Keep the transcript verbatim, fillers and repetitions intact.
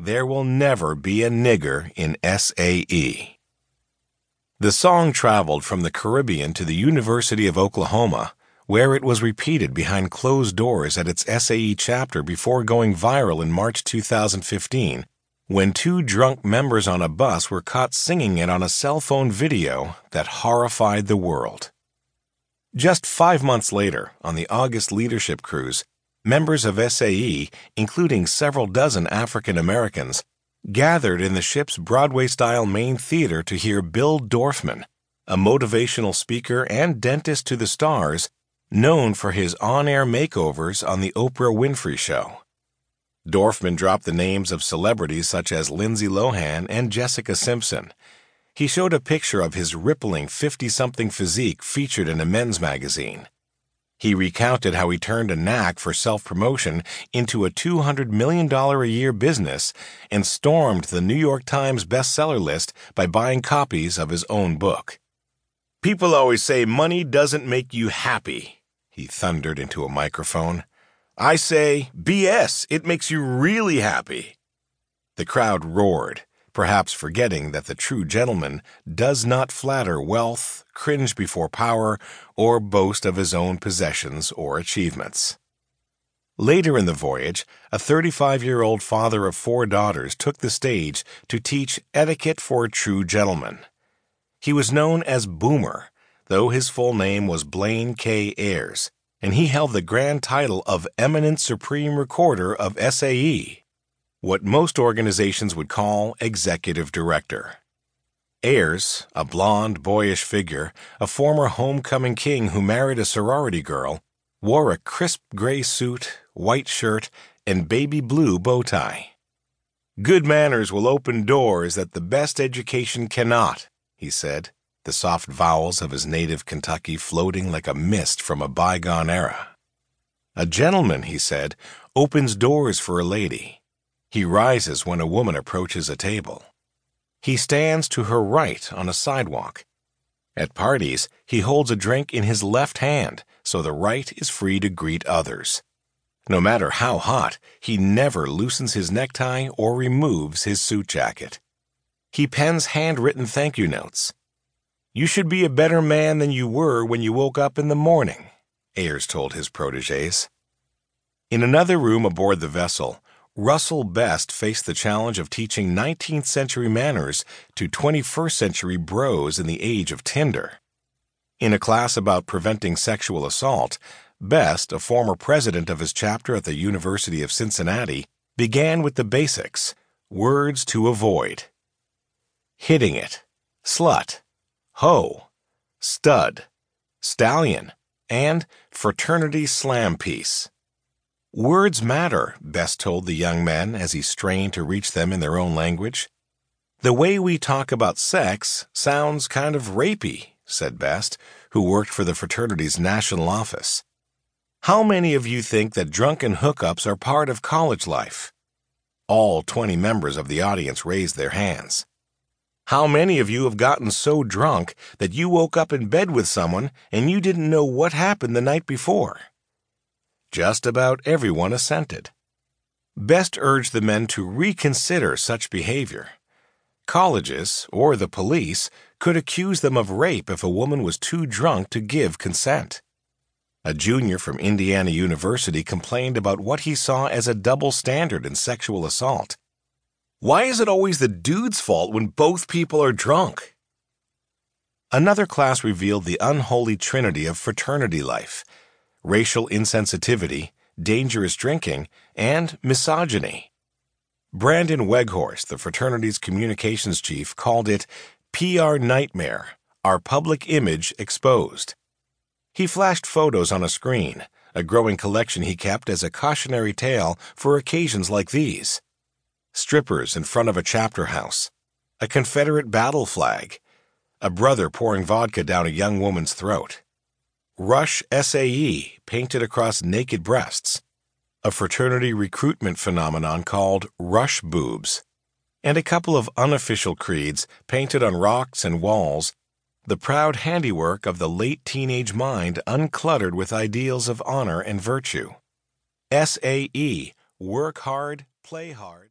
There Will Never Be a Nigger in S A E. The song traveled from the Caribbean to the University of Oklahoma, where it was repeated behind closed doors at its S A E chapter before going viral in March two thousand fifteen, when two drunk members on a bus were caught singing it on a cell phone video that horrified the world. Just five months later, on the August Leadership Cruise, members of S A E, including several dozen African Americans, gathered in the ship's Broadway-style main theater to hear Bill Dorfman, a motivational speaker and dentist to the stars, known for his on-air makeovers on The Oprah Winfrey Show. Dorfman dropped the names of celebrities such as Lindsay Lohan and Jessica Simpson. He showed a picture of his rippling fifty-something physique featured in a men's magazine. He recounted how he turned a knack for self-promotion into a two hundred million dollars a year business and stormed the New York Times bestseller list by buying copies of his own book. "People always say money doesn't make you happy," he thundered into a microphone. "I say, B S, it makes you really happy." The crowd roared, perhaps forgetting that the true gentleman does not flatter wealth, cringe before power, or boast of his own possessions or achievements. Later in the voyage, a thirty-five-year-old father of four daughters took the stage to teach etiquette for a true gentleman. He was known as Boomer, though his full name was Blaine K. Ayers, and he held the grand title of Eminent Supreme Recorder of S A E, what most organizations would call executive director. Ayers, a blonde, boyish figure, a former homecoming king who married a sorority girl, wore a crisp gray suit, white shirt, and baby blue bow tie. "Good manners will open doors that the best education cannot," he said, the soft vowels of his native Kentucky floating like a mist from a bygone era. "A gentleman," he said, "opens doors for a lady. He rises when a woman approaches a table. He stands to her right on a sidewalk. At parties, he holds a drink in his left hand, so the right is free to greet others. No matter how hot, he never loosens his necktie or removes his suit jacket. He pens handwritten thank you notes. You should be a better man than you were when you woke up in the morning," Ayers told his protégés. In another room aboard the vessel, Russell Best faced the challenge of teaching nineteenth century manners to twenty-first century bros in the age of Tinder. In a class about preventing sexual assault, Best, a former president of his chapter at the University of Cincinnati, began with the basics, words to avoid. Hitting it, slut, hoe, stud, stallion, and fraternity slam piece. Words matter, Best told the young men as he strained to reach them in their own language. "The way we talk about sex sounds kind of rapey," said Best, who worked for the fraternity's national office. "How many of you think that drunken hookups are part of college life?" All twenty members of the audience raised their hands. "How many of you have gotten so drunk that you woke up in bed with someone and you didn't know what happened the night before?" Just about everyone assented. Best urged the men to reconsider such behavior. Colleges, or the police, could accuse them of rape if a woman was too drunk to give consent. A junior from Indiana University complained about what he saw as a double standard in sexual assault. "Why is it always the dude's fault when both people are drunk?" Another class revealed the unholy trinity of fraternity life: racial insensitivity, dangerous drinking, and misogyny. Brandon Weghorst, the fraternity's communications chief, called it P R nightmare, our public image exposed. He flashed photos on a screen, a growing collection he kept as a cautionary tale for occasions like these. Strippers in front of a chapter house, a Confederate battle flag, a brother pouring vodka down a young woman's throat. Rush S A E painted across naked breasts, a fraternity recruitment phenomenon called rush boobs, and a couple of unofficial creeds painted on rocks and walls, the proud handiwork of the late teenage mind uncluttered with ideals of honor and virtue. S A E, work hard, play hard.